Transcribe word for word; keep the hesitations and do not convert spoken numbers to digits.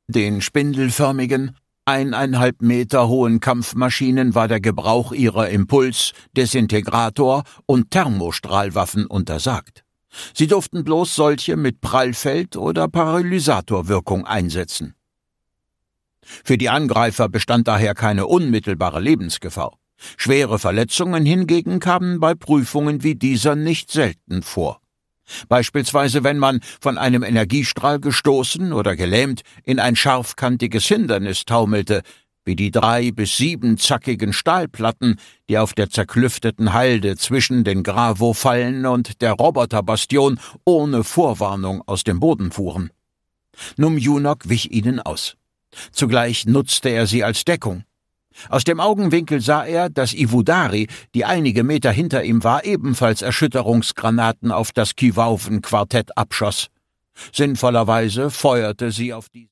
Den spindelförmigen, eineinhalb Meter hohen Kampfmaschinen war der Gebrauch ihrer Impuls-, Desintegrator- und Thermostrahlwaffen untersagt. Sie durften bloß solche mit Prallfeld- oder Paralysatorwirkung einsetzen. Für die Angreifer bestand daher keine unmittelbare Lebensgefahr. Schwere Verletzungen hingegen kamen bei Prüfungen wie dieser nicht selten vor. Beispielsweise wenn man, von einem Energiestrahl gestoßen oder gelähmt, in ein scharfkantiges Hindernis taumelte, wie die drei bis sieben zackigen Stahlplatten, die auf der zerklüfteten Halde zwischen den Gravo-Fallen und der Roboterbastion ohne Vorwarnung aus dem Boden fuhren. Numjunok wich ihnen aus. Zugleich nutzte er sie als Deckung. Aus dem Augenwinkel sah er, dass Iwudari, die einige Meter hinter ihm war, ebenfalls Erschütterungsgranaten auf das Kivauven-Quartett abschoss. Sinnvollerweise feuerte sie auf die